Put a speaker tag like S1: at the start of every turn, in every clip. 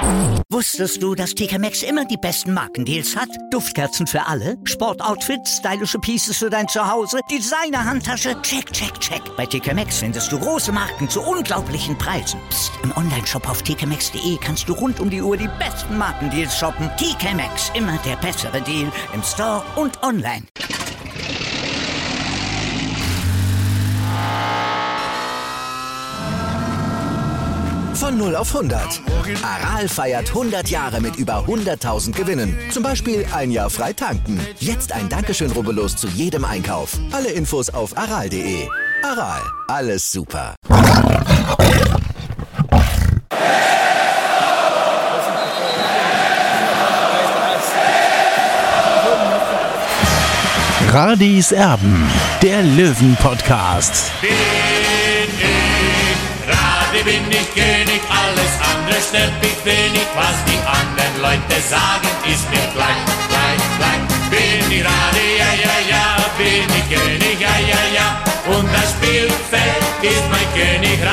S1: Wusstest du, dass TK Maxx immer die besten Markendeals hat? Duftkerzen für alle, Sportoutfits, stylische Pieces für dein Zuhause, Designer-Handtasche, check, check, check. Bei TK Maxx findest du große Marken zu unglaublichen Preisen. Psst. Im Onlineshop auf tkmaxx.de kannst du rund um die Uhr die besten Markendeals shoppen. TK Maxx, immer der bessere Deal im Store und online.
S2: Von 0 auf 100. Aral feiert 100 Jahre mit über 100.000 Gewinnen. Zum Beispiel ein Jahr frei tanken. Jetzt ein Dankeschön, rubbellos zu jedem Einkauf. Alle Infos auf aral.de. Aral, alles super.
S3: Radis Erben, der Löwen-Podcast.
S4: Bin ich König, alles andere stört mich wenig. Was die anderen Leute sagen, ist mir gleich. Bin ich Rade, ja, ja, ja, bin ich König, ja, ja, ja. Und das Spielfeld ist mein Königreich.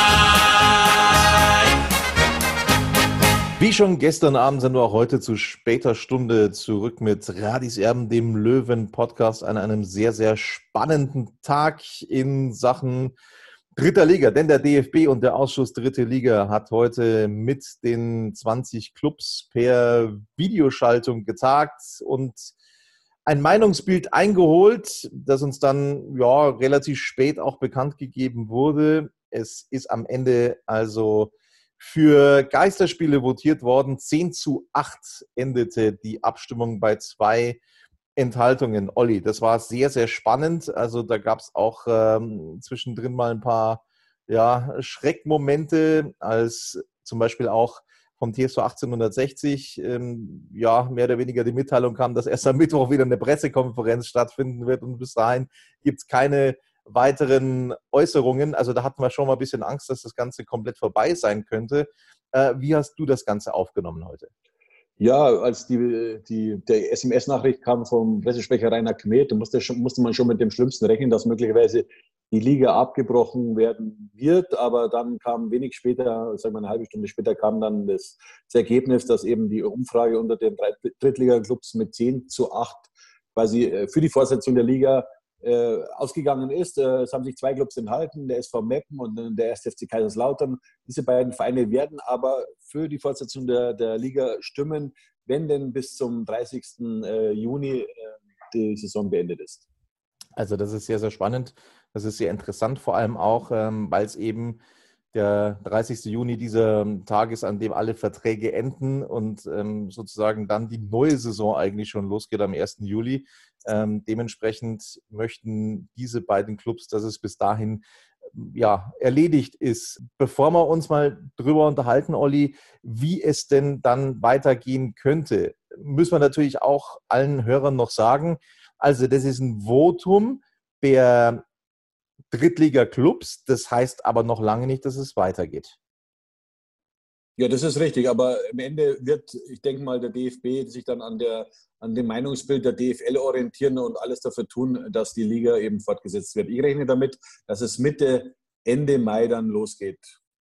S5: Wie schon gestern Abend sind wir auch heute zu später Stunde zurück mit Radis Erben, dem Löwen-Podcast, an einem sehr, sehr spannenden Tag in Sachen Dritter Liga, denn der DFB und der Ausschuss Dritte Liga hat heute mit den 20 Clubs per Videoschaltung getagt und ein Meinungsbild eingeholt, das uns dann relativ spät auch bekannt gegeben wurde. Es ist am Ende also für Geisterspiele votiert worden. 10:8 endete die Abstimmung bei 2 Enthaltungen. Olli, das war sehr, sehr spannend. Also da gab es auch zwischendrin mal ein paar Schreckmomente, als zum Beispiel auch vom TSV 1860 mehr oder weniger die Mitteilung kam, dass erst am Mittwoch wieder eine Pressekonferenz stattfinden wird und bis dahin gibt es keine weiteren Äußerungen. Also da hatten wir schon mal ein bisschen Angst, dass das Ganze komplett vorbei sein könnte. Wie hast du das Ganze aufgenommen heute?
S6: Ja, als der SMS-Nachricht kam vom Pressesprecher Rainer Kmet, musste man schon mit dem Schlimmsten rechnen, dass möglicherweise die Liga abgebrochen werden wird. Aber dann kam wenig später, sagen wir eine halbe Stunde später, kam dann das Ergebnis, dass eben die Umfrage unter den 3 Drittliga-Clubs mit 10:8 quasi für die Fortsetzung der Liga ausgegangen ist. Es haben sich 2 Clubs enthalten, der SV Meppen und der 1. FC Kaiserslautern. Diese beiden Vereine werden aber für die Fortsetzung der Liga stimmen, wenn denn bis zum 30. Juni die Saison beendet ist.
S5: Also das ist sehr, sehr spannend. Das ist sehr interessant, vor allem auch, weil es eben der 30. Juni dieser Tag ist, an dem alle Verträge enden und sozusagen dann die neue Saison eigentlich schon losgeht am 1. Juli. Dementsprechend möchten diese beiden Clubs, dass es bis dahin erledigt ist. Bevor wir uns mal drüber unterhalten, Olli, wie es denn dann weitergehen könnte, müssen wir natürlich auch allen Hörern noch sagen, also das ist ein Votum der Drittliga-Clubs, das heißt aber noch lange nicht, dass es weitergeht.
S6: Ja, das ist richtig, aber am Ende wird, ich denke mal, der DFB sich dann an dem Meinungsbild der DFL orientieren und alles dafür tun, dass die Liga eben fortgesetzt wird. Ich rechne damit, dass es Ende Mai dann losgeht.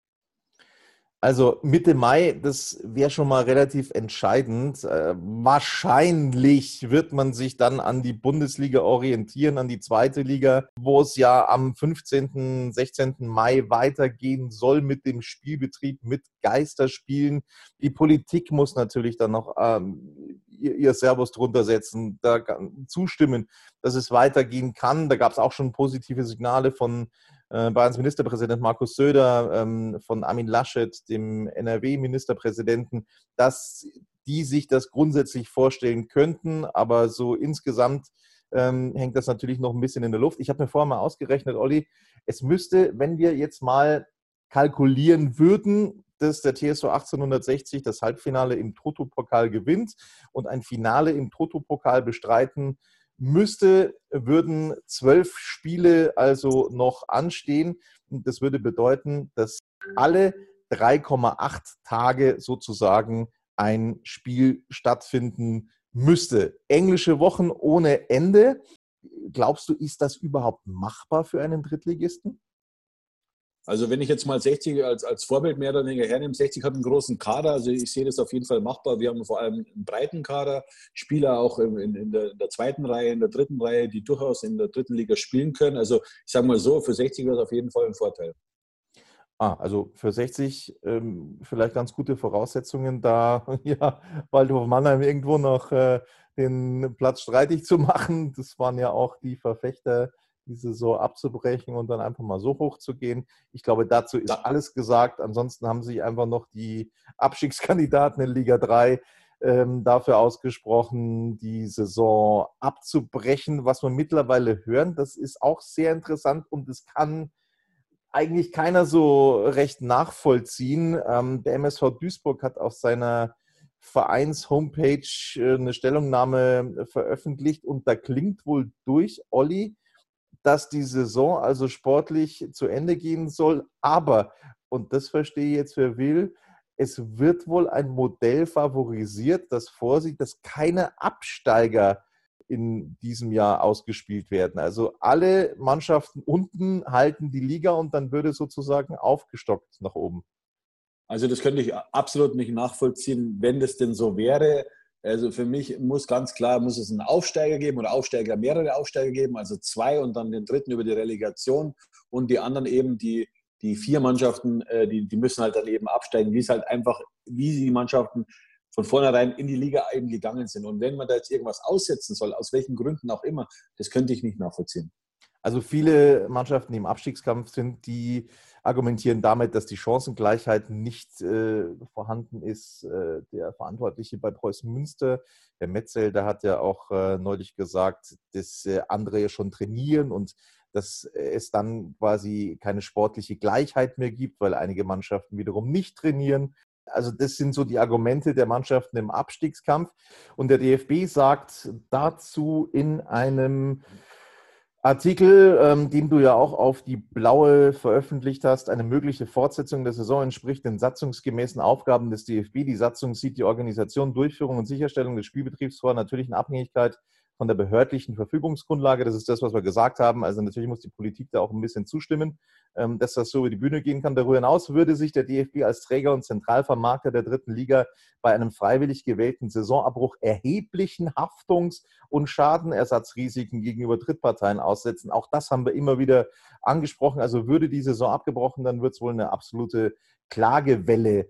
S5: Also Mitte Mai, das wäre schon mal relativ entscheidend. Wahrscheinlich wird man sich dann an die Bundesliga orientieren, an die zweite Liga, wo es ja am 15., 16. Mai weitergehen soll mit dem Spielbetrieb, mit Geisterspielen. Die Politik muss natürlich dann noch ihr Servus drunter setzen, da zustimmen, dass es weitergehen kann. Da gab es auch schon positive Signale von Bayerns Ministerpräsident Markus Söder, von Armin Laschet, dem NRW-Ministerpräsidenten, dass die sich das grundsätzlich vorstellen könnten, aber so insgesamt hängt das natürlich noch ein bisschen in der Luft. Ich habe mir vorher mal ausgerechnet, Olli, es müsste, wenn wir jetzt mal kalkulieren würden, dass der TSV 1860 das Halbfinale im Toto-Pokal gewinnt und ein Finale im Toto-Pokal bestreiten müsste, würden 12 Spiele also noch anstehen. Und das würde bedeuten, dass alle 3,8 Tage sozusagen ein Spiel stattfinden müsste. Englische Wochen ohne Ende. Glaubst du, ist das überhaupt machbar für einen Drittligisten?
S6: Also wenn ich jetzt mal 60 als Vorbild mehr oder weniger hernehme, 60 hat einen großen Kader, also ich sehe das auf jeden Fall machbar. Wir haben vor allem einen breiten Kader, Spieler auch in der zweiten Reihe, in der dritten Reihe, die durchaus in der dritten Liga spielen können. Also ich sage mal so, für 60 wäre es auf jeden Fall ein Vorteil.
S5: Also für 60 vielleicht ganz gute Voraussetzungen, da ja, Waldhof Mannheim irgendwo noch den Platz streitig zu machen. Das waren ja auch die Verfechter, die Saison abzubrechen und dann einfach mal so hoch zu gehen. Ich glaube, dazu ist alles gesagt. Ansonsten haben sich einfach noch die Abstiegskandidaten in Liga 3 dafür ausgesprochen, die Saison abzubrechen. Was wir mittlerweile hören, das ist auch sehr interessant und es kann eigentlich keiner so recht nachvollziehen. Der MSV Duisburg hat auf seiner Vereins-Homepage eine Stellungnahme veröffentlicht und da klingt wohl durch, Olli, dass die Saison also sportlich zu Ende gehen soll, aber, und das verstehe ich jetzt, wer will, es wird wohl ein Modell favorisiert, das vorsieht, dass keine Absteiger in diesem Jahr ausgespielt werden. Also alle Mannschaften unten halten die Liga und dann würde sozusagen aufgestockt nach oben.
S6: Also das könnte ich absolut nicht nachvollziehen, wenn das denn so wäre. Also für mich muss es einen Aufsteiger geben oder mehrere Aufsteiger geben, also 2 und dann den dritten über die Relegation und die anderen eben, die 4 Mannschaften, die müssen halt dann eben absteigen, wie die Mannschaften von vornherein in die Liga eben gegangen sind. Und wenn man da jetzt irgendwas aussetzen soll, aus welchen Gründen auch immer, das könnte ich nicht nachvollziehen.
S5: Also viele Mannschaften, die im Abstiegskampf sind, die argumentieren damit, dass die Chancengleichheit nicht vorhanden ist. Der Verantwortliche bei Preußen Münster, Herr Metzel, der hat ja auch neulich gesagt, dass andere ja schon trainieren und dass es dann quasi keine sportliche Gleichheit mehr gibt, weil einige Mannschaften wiederum nicht trainieren. Also das sind so die Argumente der Mannschaften im Abstiegskampf. Und der DFB sagt dazu in einem Artikel, den du ja auch auf die Blaue veröffentlicht hast, eine mögliche Fortsetzung der Saison entspricht den satzungsgemäßen Aufgaben des DFB. Die Satzung sieht die Organisation, Durchführung und Sicherstellung des Spielbetriebs vor, natürlich in Abhängigkeit von der behördlichen Verfügungsgrundlage. Das ist das, was wir gesagt haben. Also natürlich muss die Politik da auch ein bisschen zustimmen, dass das so über die Bühne gehen kann. Darüber hinaus würde sich der DFB als Träger und Zentralvermarkter der dritten Liga bei einem freiwillig gewählten Saisonabbruch erheblichen Haftungs- und Schadenersatzrisiken gegenüber Drittparteien aussetzen. Auch das haben wir immer wieder angesprochen. Also würde die Saison abgebrochen, dann wird es wohl eine absolute Klagewelle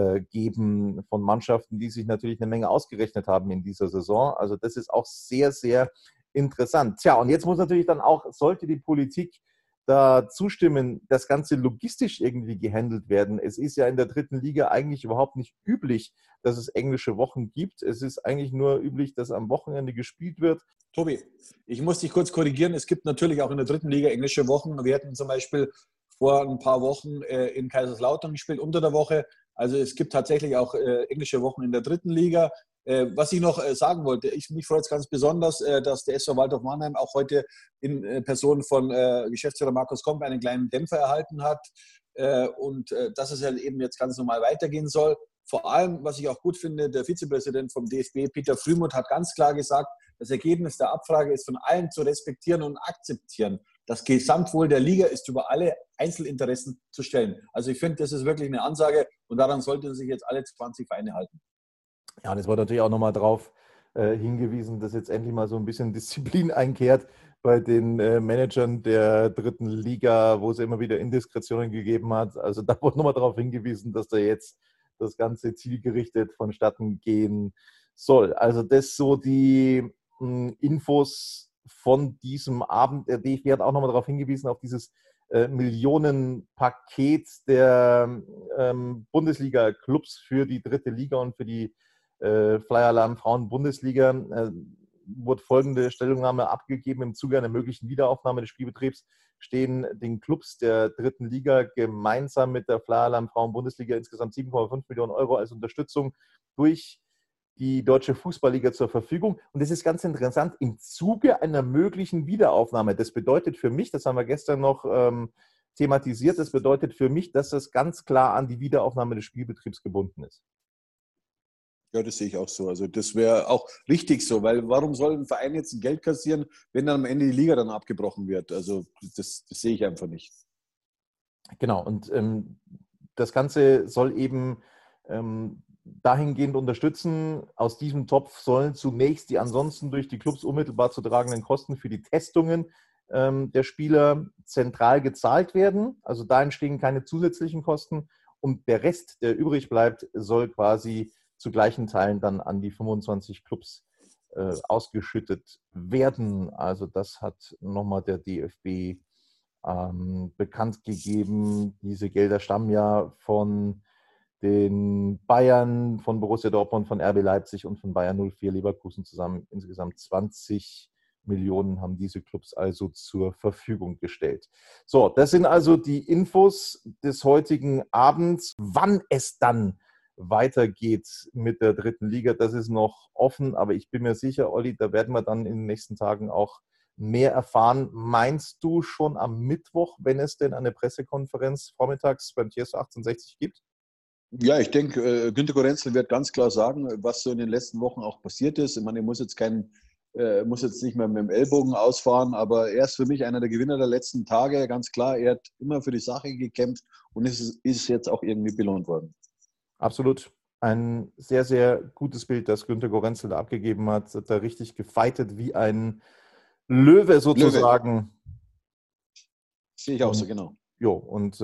S5: geben von Mannschaften, die sich natürlich eine Menge ausgerechnet haben in dieser Saison. Also das ist auch sehr, sehr interessant. Tja, und jetzt muss natürlich dann auch, sollte die Politik da zustimmen, das Ganze logistisch irgendwie gehandelt werden. Es ist ja in der dritten Liga eigentlich überhaupt nicht üblich, dass es englische Wochen gibt. Es ist eigentlich nur üblich, dass am Wochenende gespielt wird.
S6: Tobi, ich muss dich kurz korrigieren. Es gibt natürlich auch in der dritten Liga englische Wochen. Wir hatten zum Beispiel vor ein paar Wochen in Kaiserslautern gespielt, unter der Woche. Also es gibt tatsächlich auch englische Wochen in der dritten Liga. Was ich noch sagen wollte, mich freut es ganz besonders, dass der SV Waldhof Mannheim auch heute in Person von Geschäftsführer Markus Komp einen kleinen Dämpfer erhalten hat und dass es halt eben jetzt ganz normal weitergehen soll. Vor allem, was ich auch gut finde, der Vizepräsident vom DFB, Peter Frühmuth, hat ganz klar gesagt, das Ergebnis der Abfrage ist von allen zu respektieren und akzeptieren. Das Gesamtwohl der Liga ist über alle Einzelinteressen zu stellen. Also ich finde, das ist wirklich eine Ansage und daran sollten sich jetzt alle 20 Vereine halten.
S5: Ja, und es wird natürlich auch nochmal darauf hingewiesen, dass jetzt endlich mal so ein bisschen Disziplin einkehrt bei den Managern der dritten Liga, wo es immer wieder Indiskretionen gegeben hat. Also da wurde nochmal darauf hingewiesen, dass da jetzt das Ganze zielgerichtet vonstatten gehen soll. Also das so die Infos von diesem Abend. Der DFB hat auch nochmal darauf hingewiesen, auf dieses Millionenpaket der Bundesliga-Clubs für die dritte Liga und für die Flyer Alarm Frauen-Bundesliga. Wurde folgende Stellungnahme abgegeben: Im Zuge einer möglichen Wiederaufnahme des Spielbetriebs stehen den Clubs der dritten Liga gemeinsam mit der Flyer Alarm Frauen-Bundesliga insgesamt 7,5 Millionen Euro als Unterstützung durch die Deutsche Fußballliga zur Verfügung. Und das ist ganz interessant, im Zuge einer möglichen Wiederaufnahme. Das bedeutet für mich, das haben wir gestern noch thematisiert, das bedeutet für mich, dass das ganz klar an die Wiederaufnahme des Spielbetriebs gebunden ist.
S6: Ja, das sehe ich auch so. Also das wäre auch richtig so, weil warum soll ein Verein jetzt ein Geld kassieren, wenn dann am Ende die Liga dann abgebrochen wird? Also das sehe ich einfach nicht.
S5: Genau, und das Ganze soll eben dahingehend unterstützen. Aus diesem Topf sollen zunächst die ansonsten durch die Clubs unmittelbar zu tragenden Kosten für die Testungen der Spieler zentral gezahlt werden. Also da entstehen keine zusätzlichen Kosten. Und der Rest, der übrig bleibt, soll quasi zu gleichen Teilen dann an die 25 Clubs ausgeschüttet werden. Also das hat nochmal der DFB bekannt gegeben. Diese Gelder stammen ja von den Bayern, von Borussia Dortmund, von RB Leipzig und von Bayern 04 Leverkusen zusammen. Insgesamt 20 Millionen haben diese Clubs also zur Verfügung gestellt. So, das sind also die Infos des heutigen Abends. Wann es dann weitergeht mit der dritten Liga, das ist noch offen, aber ich bin mir sicher, Olli, da werden wir dann in den nächsten Tagen auch mehr erfahren. Meinst du schon am Mittwoch, wenn es denn eine Pressekonferenz vormittags beim TSV 1860 gibt?
S6: Ja, ich denke, Günter Gorenzel wird ganz klar sagen, was so in den letzten Wochen auch passiert ist. Ich meine, er muss jetzt nicht mehr mit dem Ellbogen ausfahren, aber er ist für mich einer der Gewinner der letzten Tage. Ganz klar, er hat immer für die Sache gekämpft und ist jetzt auch irgendwie belohnt worden.
S5: Absolut. Ein sehr, sehr gutes Bild, das Günter Gorenzel da abgegeben hat. Hat er richtig gefeitet wie ein Löwe sozusagen.
S6: Sehe ich auch so, genau.
S5: Jo, und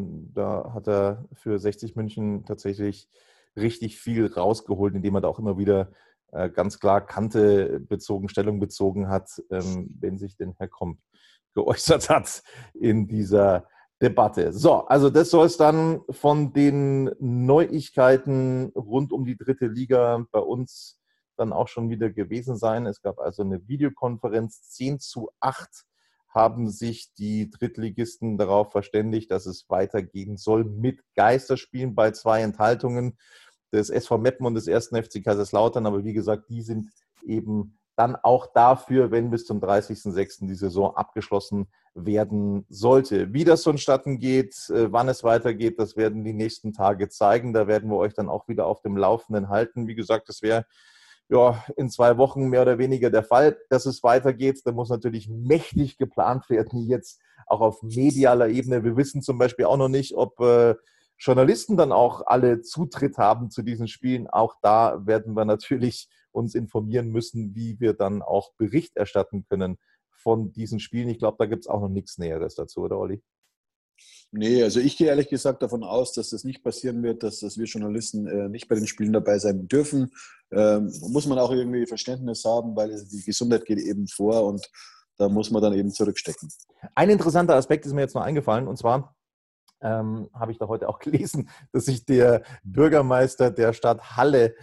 S5: da hat er für 60 München tatsächlich richtig viel rausgeholt, indem er da auch immer wieder ganz klar Stellung bezogen hat, wenn sich denn Herr Komp geäußert hat in dieser Debatte. So, also das soll es dann von den Neuigkeiten rund um die dritte Liga bei uns dann auch schon wieder gewesen sein. Es gab also eine Videokonferenz. 10:8 haben sich die Drittligisten darauf verständigt, dass es weitergehen soll mit Geisterspielen bei 2 Enthaltungen des SV Meppen und des 1. FC Kaiserslautern. Aber wie gesagt, die sind eben dann auch dafür, wenn bis zum 30.06. die Saison abgeschlossen werden sollte. Wie das vonstatten geht, wann es weitergeht, das werden die nächsten Tage zeigen. Da werden wir euch dann auch wieder auf dem Laufenden halten. Wie gesagt, das wäre in 2 Wochen mehr oder weniger der Fall, dass es weitergeht. Da muss natürlich mächtig geplant werden, jetzt auch auf medialer Ebene. Wir wissen zum Beispiel auch noch nicht, ob Journalisten dann auch alle Zutritt haben zu diesen Spielen. Auch da werden wir natürlich uns informieren müssen, wie wir dann auch Bericht erstatten können von diesen Spielen. Ich glaube, da gibt es auch noch nichts Näheres dazu, oder Olli?
S6: Nee, also ich gehe ehrlich gesagt davon aus, dass das nicht passieren wird, dass wir Journalisten nicht bei den Spielen dabei sein dürfen. Muss man auch irgendwie Verständnis haben, weil die Gesundheit geht eben vor und da muss man dann eben zurückstecken.
S5: Ein interessanter Aspekt ist mir jetzt noch eingefallen, und zwar habe ich da heute auch gelesen, dass sich der Bürgermeister der Stadt Halle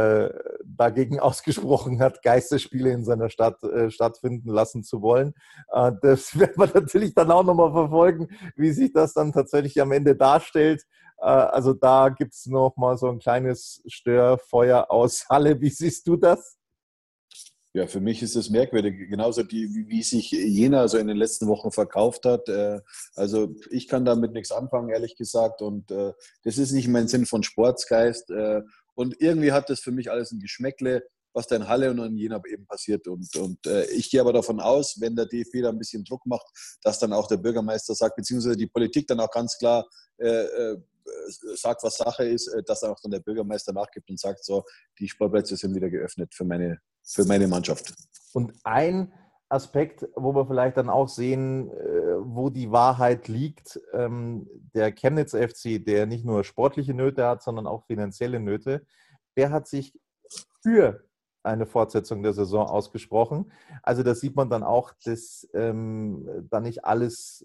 S5: dagegen ausgesprochen hat, Geisterspiele in seiner Stadt stattfinden lassen zu wollen. Das wird man natürlich dann auch nochmal verfolgen, wie sich das dann tatsächlich am Ende darstellt. Also da gibt es nochmal so ein kleines Störfeuer aus Halle. Wie siehst du das?
S6: Ja, für mich ist es merkwürdig, genauso wie sich Jena so in den letzten Wochen verkauft hat. Also ich kann damit nichts anfangen, ehrlich gesagt. Und das ist nicht mein Sinn von Sportsgeist. Und irgendwie hat das für mich alles ein Geschmäckle, was da in Halle und in Jena eben passiert. Und ich gehe aber davon aus, wenn der DFB da ein bisschen Druck macht, dass dann auch der Bürgermeister sagt, beziehungsweise die Politik dann auch ganz klar sagt, was Sache ist, dass dann auch dann der Bürgermeister nachgibt und sagt, so, die Sportplätze sind wieder geöffnet für meine Mannschaft.
S5: Und ein Aspekt, wo wir vielleicht dann auch sehen, wo die Wahrheit liegt, der Chemnitz FC, der nicht nur sportliche Nöte hat, sondern auch finanzielle Nöte, der hat sich für eine Fortsetzung der Saison ausgesprochen. Also das sieht man dann auch, dass da nicht alles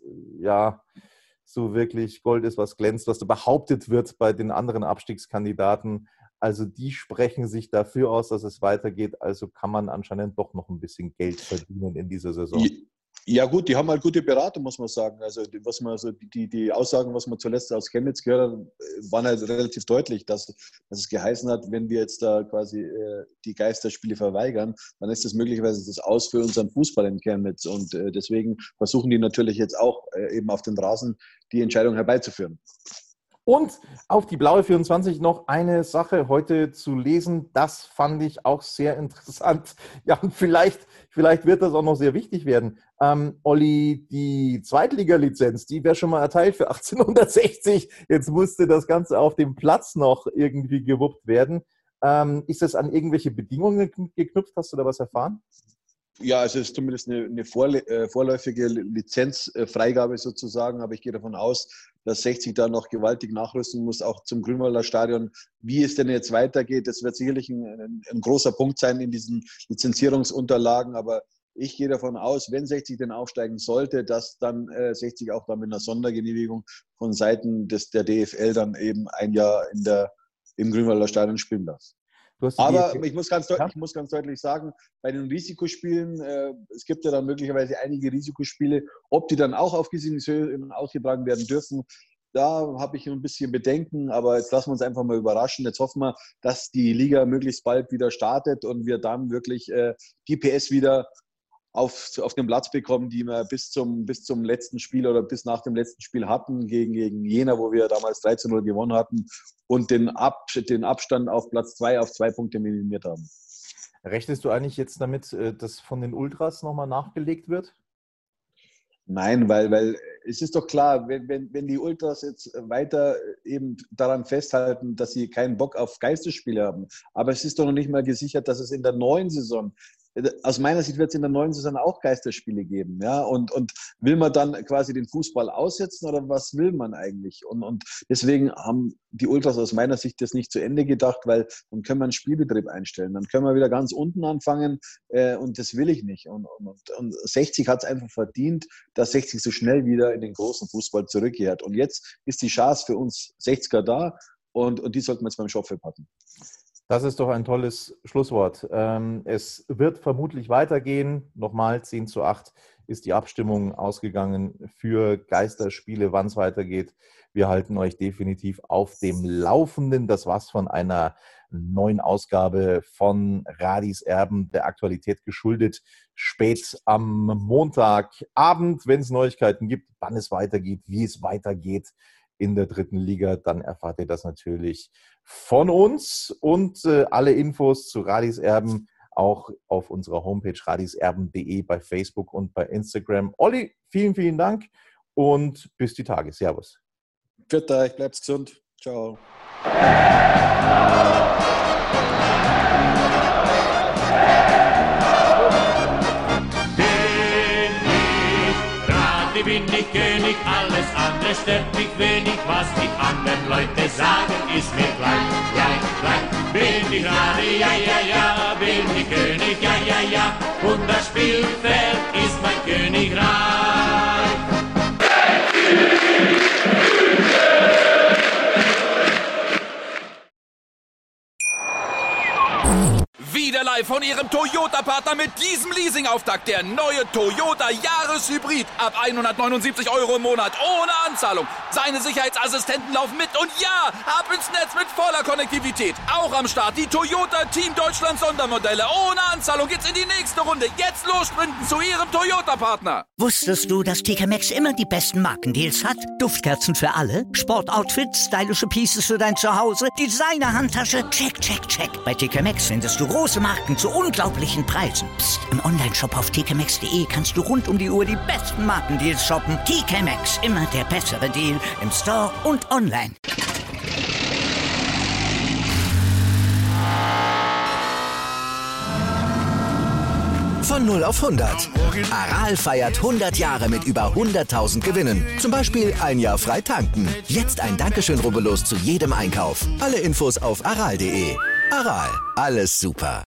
S5: so wirklich Gold ist, was glänzt, was behauptet wird bei den anderen Abstiegskandidaten. Also die sprechen sich dafür aus, dass es weitergeht. Also kann man anscheinend doch noch ein bisschen Geld verdienen in dieser Saison.
S6: Ja gut, die haben halt gute Berater, muss man sagen. Also die Aussagen, was man zuletzt aus Chemnitz gehört hat, waren halt relativ deutlich, dass es geheißen hat, wenn wir jetzt da quasi die Geisterspiele verweigern, dann ist das möglicherweise das Aus für unseren Fußball in Chemnitz. Und deswegen versuchen die natürlich jetzt auch eben auf den Rasen die Entscheidung herbeizuführen.
S5: Und auf die Blaue 24 noch eine Sache heute zu lesen, das fand ich auch sehr interessant. Ja, und vielleicht wird das auch noch sehr wichtig werden. Olli, die Zweitliga-Lizenz, die wäre schon mal erteilt für 1860. Jetzt musste das Ganze auf dem Platz noch irgendwie gewuppt werden. Ist das an irgendwelche Bedingungen geknüpft? Hast du da was erfahren?
S6: Ja, es ist zumindest eine vorläufige Lizenzfreigabe sozusagen, aber ich gehe davon aus, dass 60 da noch gewaltig nachrüsten muss, auch zum Grünwalder Stadion. Wie es denn jetzt weitergeht, das wird sicherlich ein großer Punkt sein in diesen Lizenzierungsunterlagen, aber ich gehe davon aus, wenn 60 denn aufsteigen sollte, dass dann 60 auch dann mit einer Sondergenehmigung von Seiten der DFL dann eben ein Jahr im Grünwalder Stadion spielen darf. Aber ich muss ganz deutlich sagen, bei den Risikospielen, es gibt ja dann möglicherweise einige Risikospiele, ob die dann auch auf Giesingshöhe ausgetragen werden dürfen, da habe ich ein bisschen Bedenken, aber jetzt lassen wir uns einfach mal überraschen. Jetzt hoffen wir, dass die Liga möglichst bald wieder startet und wir dann wirklich die PS wieder auf den Platz bekommen, die wir bis zum letzten Spiel oder bis nach dem letzten Spiel hatten, gegen Jena, wo wir damals 13-0 gewonnen hatten und den Abstand auf Platz 2 auf 2 Punkte minimiert haben.
S5: Rechnest du eigentlich jetzt damit, dass von den Ultras nochmal nachgelegt wird?
S6: Nein, weil es ist doch klar, wenn die Ultras jetzt weiter eben daran festhalten, dass sie keinen Bock auf Geisterspiele haben, aber es ist doch noch nicht mal gesichert, dass es in der neuen Saison, aus meiner Sicht wird es in der neuen Saison auch Geisterspiele geben, ja, und will man dann quasi den Fußball aussetzen oder was will man eigentlich? Und deswegen haben die Ultras aus meiner Sicht das nicht zu Ende gedacht, weil dann können wir einen Spielbetrieb einstellen, dann können wir wieder ganz unten anfangen und das will ich nicht. Und 60 hat es einfach verdient, dass 60 so schnell wieder in den großen Fußball zurückkehrt. Und jetzt ist die Chance für uns 60er da und die sollten wir jetzt beim Schopf packen.
S5: Das ist doch ein tolles Schlusswort. Es wird vermutlich weitergehen. Nochmal, 10:8 ist die Abstimmung ausgegangen für Geisterspiele, wann es weitergeht. Wir halten euch definitiv auf dem Laufenden. Das war's von einer neuen Ausgabe von Radis Erben, der Aktualität geschuldet. Spät am Montagabend, wenn es Neuigkeiten gibt, wann es weitergeht, wie es weitergeht in der 3. Liga, dann erfahrt ihr das natürlich von uns und alle Infos zu Radis Erben auch auf unserer Homepage radiserben.de, bei Facebook und bei Instagram. Olli, vielen, vielen Dank und bis die Tage. Servus.
S6: Pfiat euch, bleibt gesund. Ciao.
S4: Bin ich König, alles andere stört mich wenig, was die anderen Leute sagen, ist mir gleich. Bin ich Radi, ja, bin ich König, ja, und das Spielfeld ist mein Königreich.
S7: Wieder live von Ihrem Toyota-Partner mit diesem Leasing-Auftakt. Der neue Toyota Jahreshybrid. Ab 179 € im Monat. Ohne Anzahlung. Seine Sicherheitsassistenten laufen mit. Und ja, ab ins Netz mit voller Konnektivität. Auch am Start die Toyota Team Deutschland Sondermodelle. Ohne Anzahlung geht's in die nächste Runde. Jetzt los sprinten zu Ihrem Toyota-Partner.
S1: Wusstest du, dass TK Maxx immer die besten Markendeals hat? Duftkerzen für alle, Sportoutfits, stylische Pieces für dein Zuhause, Designer-Handtasche, check. Bei TK Maxx findest du große Marken zu unglaublichen Preisen. Psst. Im Onlineshop auf tkmaxx.de kannst du rund um die Uhr die besten Markendeals shoppen. TK Maxx, immer der bessere Deal im Store und online.
S2: Von 0 auf 100. Aral feiert 100 Jahre mit über 100.000 Gewinnen. Zum Beispiel ein Jahr frei tanken. Jetzt ein Dankeschön, rubbellos zu jedem Einkauf. Alle Infos auf aral.de. Aral, alles super.